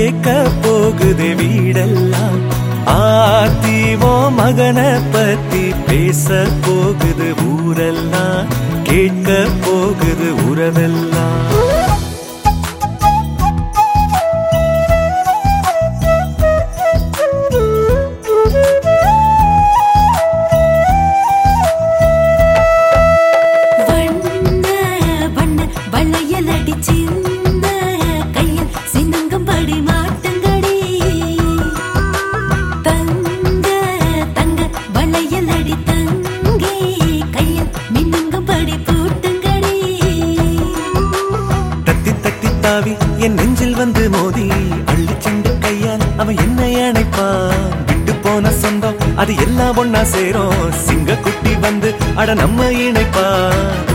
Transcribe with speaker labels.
Speaker 1: கேட்க போகுது வீடெல்லாம். ஆத்திவோ மகனை பத்தி பேச போகுது ஊரெல்லாம், கேட்க போகுது உறவெல்லாம். என் நெஞ்சில் வந்து மோதி அள்ளி சென்று கையால் அவன் என்னை அணைப்பான். விட்டு போன சொந்தம் அது எல்லாம் ஒன்னா சேரும், சிங்க குட்டி வந்து அட நம்ம இணைப்பான்.